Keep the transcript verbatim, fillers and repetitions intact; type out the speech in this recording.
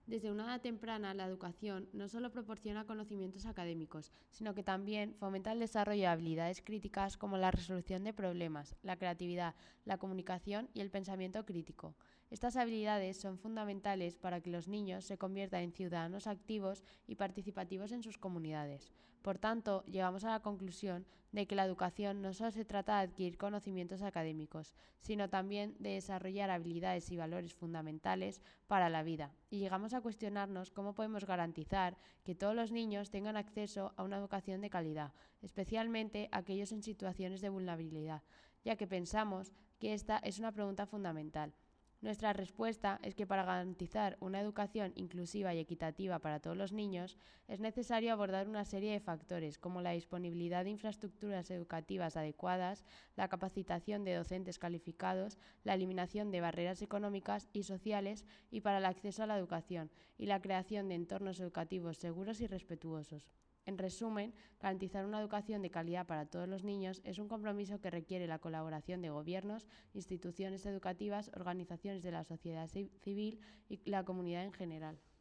Desde una edad temprana, la educación no solo proporciona conocimientos académicos, sino que también fomenta el desarrollo de habilidades críticas como la resolución de problemas, la creatividad, la comunicación y el pensamiento crítico. Estas habilidades son fundamentales para que los niños se conviertan en ciudadanos activos y participativos en sus comunidades. Por tanto, llegamos a la conclusión de que la educación no solo se trata de adquirir conocimientos académicos, sino también de desarrollar habilidades y valores fundamentales para la vida. Y llegamos a cuestionarnos cómo podemos garantizar que todos los niños tengan acceso a una educación de calidad, especialmente aquellos en situaciones de vulnerabilidad, ya que pensamos que esta es una pregunta fundamental. Nuestra respuesta es que para garantizar una educación inclusiva y equitativa para todos los niños es necesario abordar una serie de factores como la disponibilidad de infraestructuras educativas adecuadas, la capacitación de docentes calificados, la eliminación de barreras económicas y sociales y para el acceso a la educación y la creación de entornos educativos seguros y respetuosos. En resumen, garantizar una educación de calidad para todos los niños es un compromiso que requiere la colaboración de gobiernos, instituciones educativas, organizaciones de la sociedad civil y la comunidad en general.